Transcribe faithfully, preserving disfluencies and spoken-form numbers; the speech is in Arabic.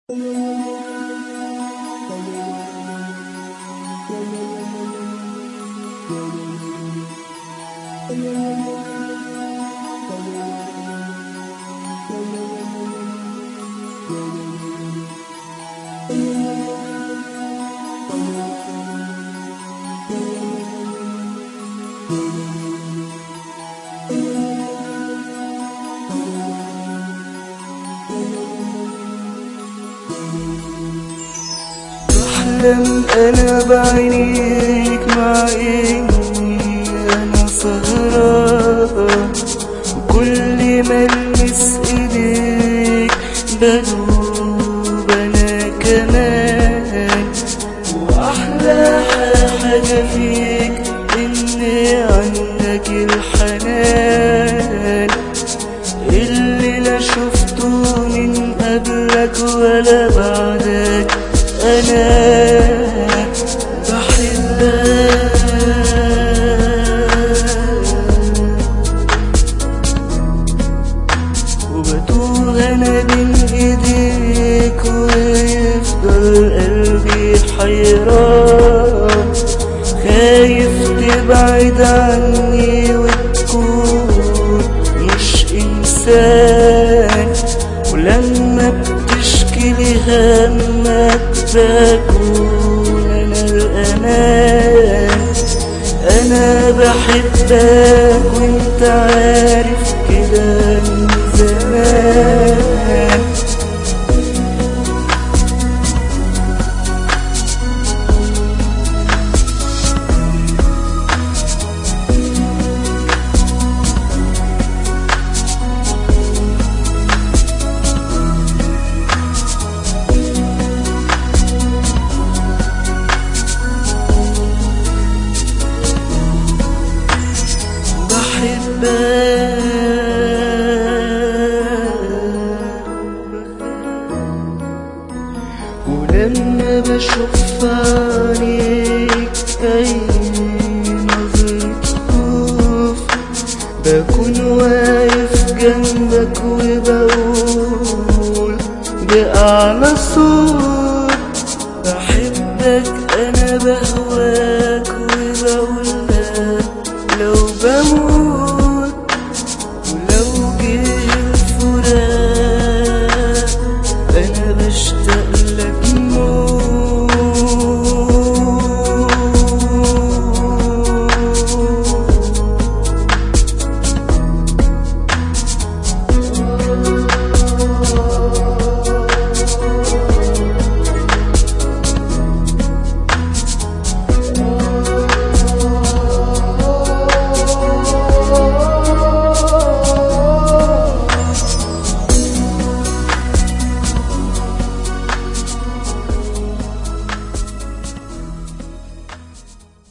بحلم أنا بعينيك مع إني أنا سهران، وكل ما ألمس إيديك بدوب أنا كمان. وأحلى حاجة فيك إن عندك الحنان اللي لا شفته من قبلك ولا بعدك. أنا بحبك وبتوه أنا بين إيديك، ويفضل قلبي حيران خايف تبعد عني وتكون مش إنسان. ولما بتشكي لي همك بكون أنا الأمان. أنا بحبك وانت عارف كده من زمان. ولما بشوف عليك أي نظرة خوف بكون واقف جنبك وبقول بأعلى صوت بحبك. أنا بهواك وبقول لك لو بموت ولو جه الفراق أنا بشتاق